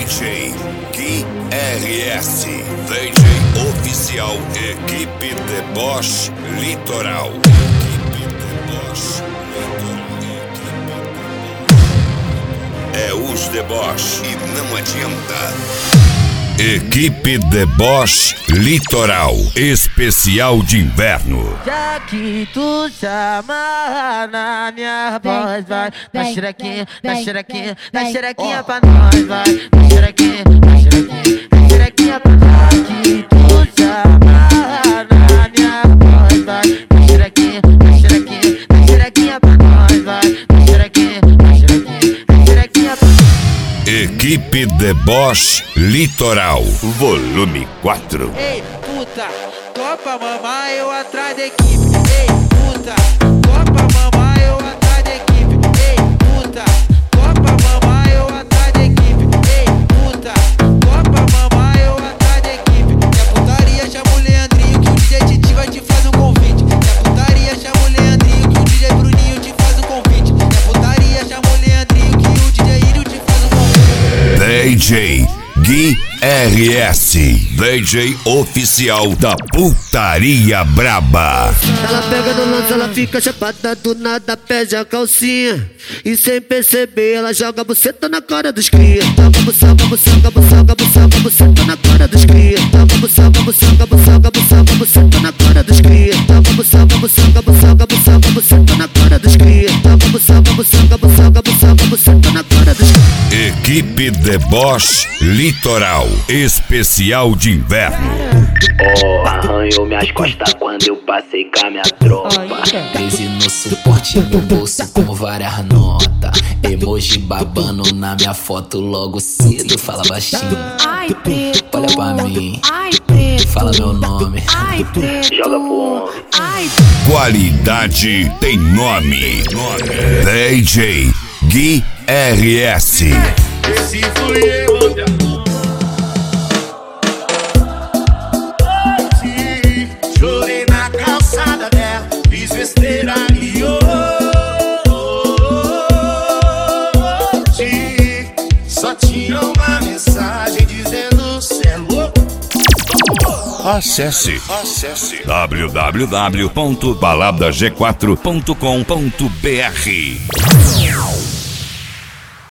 DJ Gui RS, DJ oficial, equipe Deboche Litoral. Equipe Deboche Litoral. É os Deboche e não adianta. Equipe Deboche Litoral, especial de inverno. Já que tu chama na minha voz, vai, dá xerequinha, dá xerequinha, dá xerequinha pra nós, vai, dá xerequinha, dá xerequinha, dá xerequinha pra nós. Já que tu chama na minha voz, vai, dá xerequinha, dá xerequinha, dá xerequinha pra nós, vai, dá xerequinha, dá xerequinha, dá xerequinha pra nós. Equipe Deboche Litoral, volume 4. Ei, puta, topa mamãe, eu atrás da equipe. Ei, puta, topa mamãe, eu atrás da equipe. Ei, puta, topa mamãe, eu atrás da equipe. Ei, puta, topa mamãe, eu atrás da equipe. É putaria, chama o Leandrinho que o DJ Titi vai te fazer um convite. É putaria, chama o Leandrinho que o DJ Bruninho te faz um convite. É putaria, chama o Leandrinho que o DJ Írio te faz um convite. DJ Gui RS, DJ oficial da putaria braba. Ela pega no lance, ela fica chapada, do nada pede a calcinha. E sem perceber ela joga a buceta na cara dos cria. Joga buçanga, buçanga, buçanga, buçanga, buceta na cara dos cria. Joga buçanga, buçanga, buçanga, buçanga, buceta na cara dos cria. Joga buçanga, buçanga, buçanga, buçanga, buceta na cara dos cria. Joga buçanga, buçanga, buçanga, buçanga, buceta na cara dos cria. Equipe Deboche Litoral, especial de inverno. Arranhou minhas costas quando eu passei com a minha tropa. 13 no suporte no bolso com várias notas. Emoji babando na minha foto logo cedo. Fala baixinho, ai preto, olha pra mim, ai preto, fala meu nome, ai preto, joga pro homem. ai Qualidade tem nome. DJ Gui RS. Esse fui eu, chorei na calçada dela, fiz besteira e hoje só tinha uma mensagem dizendo cê é louco. Acesse www.baladag4.com.br.